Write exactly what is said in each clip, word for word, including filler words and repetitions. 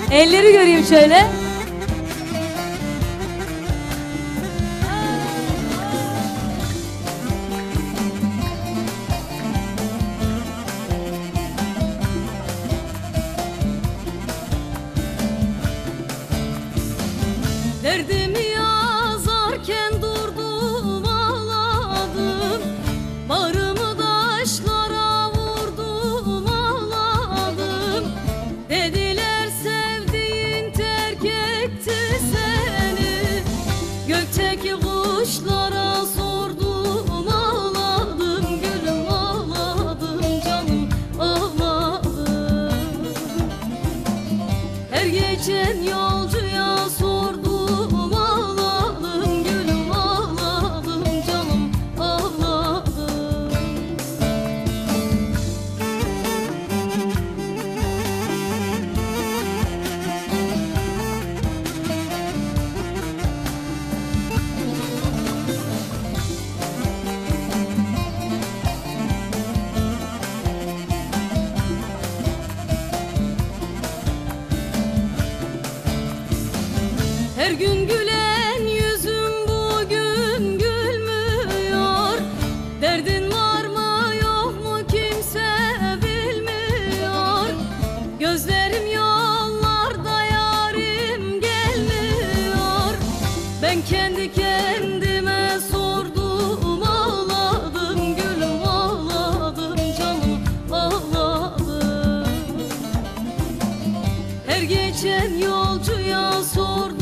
Elleri göreyim şöyle. Derdimi yazarken durdum ağladım, bağrımı taşlara vurdum ağladım. Dediler sevdiğin terk etti seni, gökteki kuşlara sordum ağladım. Gülüm ağladım, canım ağladım. Her geçen yolcuya sordum her gün gülen yüzüm bugün gülmüyor. Derdin var mı yok mu kimse bilmiyor. Gözlerim yollarda, yarim gelmiyor. Ben kendi kendime sordum ağladım. Gülüm ağladım, canım ağladım. Her geçen yolcuya sordum.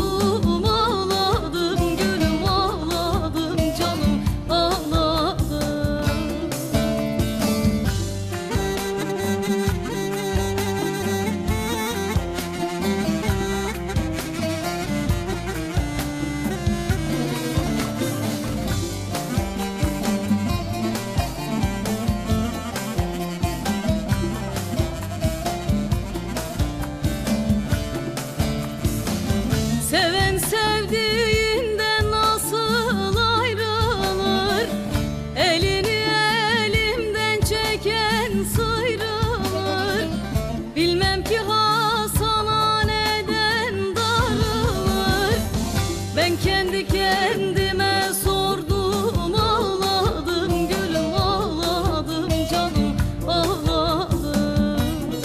Seven sevdiğinden nasıl ayrılır? Elini elimden çeken sıyrılır. Bilmem ki Hasan'a neden darılır. Ben kendi kendime sordum ağladım. Gülüm ağladım, canım ağladım.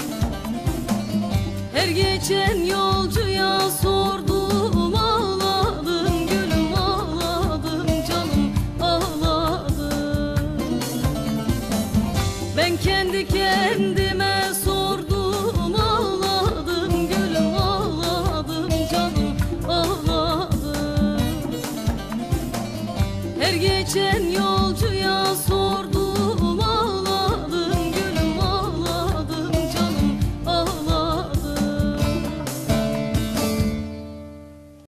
Her geçen yolcuya sordum. Ben kendi kendime sordum ağladım. Gülüm ağladım, canım ağladım. Her geçen yolcuya sordum.